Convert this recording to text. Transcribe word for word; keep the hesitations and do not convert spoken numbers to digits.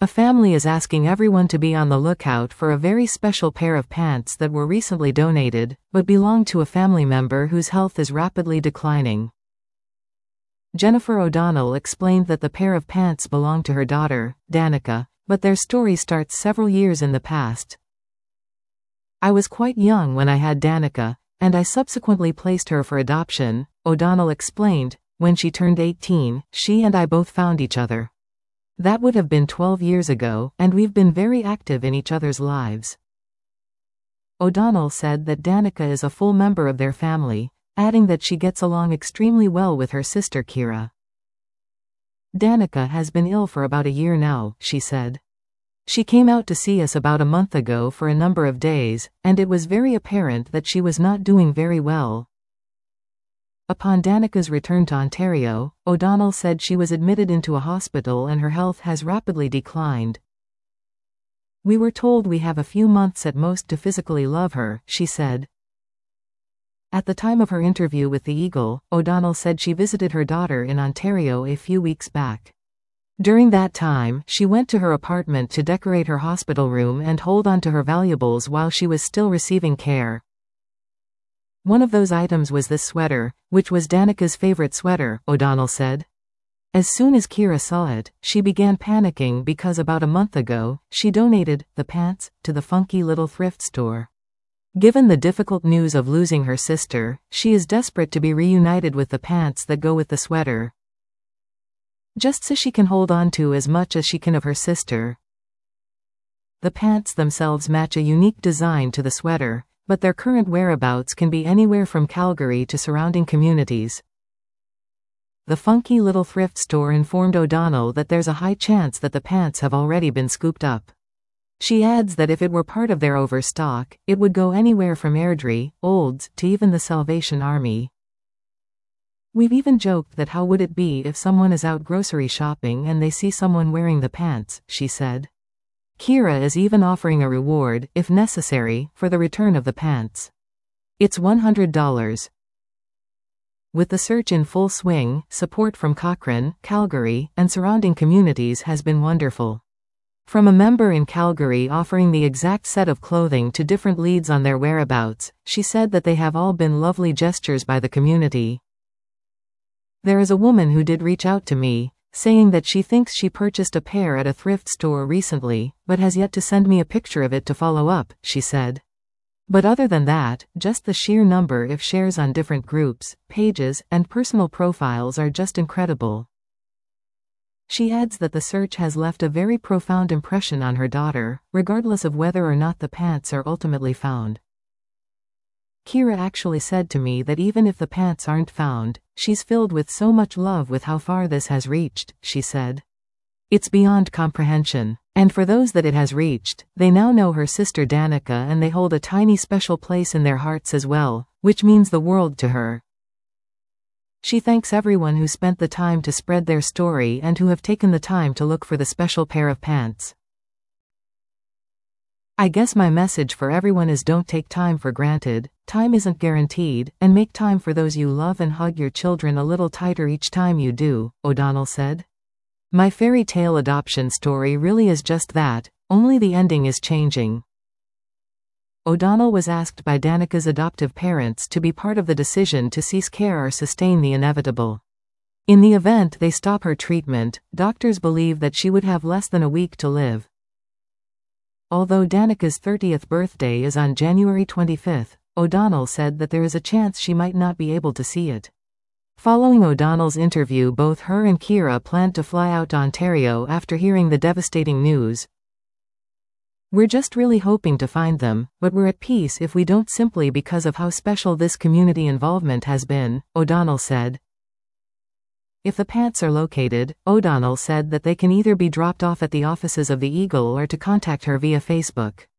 A family is asking everyone to be on the lookout for a very special pair of pants that were recently donated, but belong to a family member whose health is rapidly declining. Jennifer O'Donnell explained that the pair of pants belonged to her daughter, Danica, but their story starts several years in the past. "I was quite young when I had Danica, and I subsequently placed her for adoption," O'Donnell explained. "When she turned eighteen, she and I both found each other. That would have been twelve years ago, and we've been very active in each other's lives." O'Donnell said that Danica is a full member of their family, adding that she gets along extremely well with her sister Kira. "Danica has been ill for about a year now," she said. "She came out to see us about a month ago for a number of days, and it was very apparent that she was not doing very well." Upon Danica's return to Ontario, O'Donnell said she was admitted into a hospital and her health has rapidly declined. "We were told we have a few months at most to physically love her," she said. At the time of her interview with the Eagle, O'Donnell said she visited her daughter in Ontario a few weeks back. During that time, she went to her apartment to decorate her hospital room and hold on to her valuables while she was still receiving care. "One of those items was this sweater, which was Danica's favorite sweater," O'Donnell said. "As soon as Kira saw it, she began panicking because about a month ago, she donated the pants to the funky little thrift store. Given the difficult news of losing her sister, she is desperate to be reunited with the pants that go with the sweater, just so she can hold on to as much as she can of her sister." The pants themselves match a unique design to the sweater, but their current whereabouts can be anywhere from Calgary to surrounding communities. The funky little thrift store informed O'Donnell that there's a high chance that the pants have already been scooped up. She adds that if it were part of their overstock, it would go anywhere from Airdrie, Olds, to even the Salvation Army. "We've even joked that how would it be if someone is out grocery shopping and they see someone wearing the pants," she said. Kira is even offering a reward, if necessary, for the return of the pants. It's one hundred dollars. With the search in full swing, support from Cochrane, Calgary, and surrounding communities has been wonderful. From a member in Calgary offering the exact set of clothing to different leads on their whereabouts, she said that they have all been lovely gestures by the community. "There is a woman who did reach out to me, saying that she thinks she purchased a pair at a thrift store recently, but has yet to send me a picture of it to follow up," she said. "But other than that, just the sheer number of shares on different groups, pages, and personal profiles are just incredible." She adds that the search has left a very profound impression on her daughter, regardless of whether or not the pants are ultimately found. "Kira actually said to me that even if the pants aren't found, she's filled with so much love with how far this has reached," she said. "It's beyond comprehension. And for those that it has reached, they now know her sister Danica and they hold a tiny special place in their hearts as well, which means the world to her." She thanks everyone who spent the time to spread their story and who have taken the time to look for the special pair of pants. "I guess my message for everyone is don't take time for granted. Time isn't guaranteed, and make time for those you love and hug your children a little tighter each time you do," O'Donnell said. "My fairy tale adoption story really is just that, only the ending is changing." O'Donnell was asked by Danica's adoptive parents to be part of the decision to cease care or sustain the inevitable. In the event they stop her treatment, doctors believe that she would have less than a week to live. Although Danica's thirtieth birthday is on January twenty-fifth, O'Donnell said that there is a chance she might not be able to see it. Following O'Donnell's interview, both her and Kira planned to fly out to Ontario after hearing the devastating news. "We're just really hoping to find them, but we're at peace if we don't simply because of how special this community involvement has been," O'Donnell said. If the pants are located, O'Donnell said that they can either be dropped off at the offices of the Eagle or to contact her via Facebook.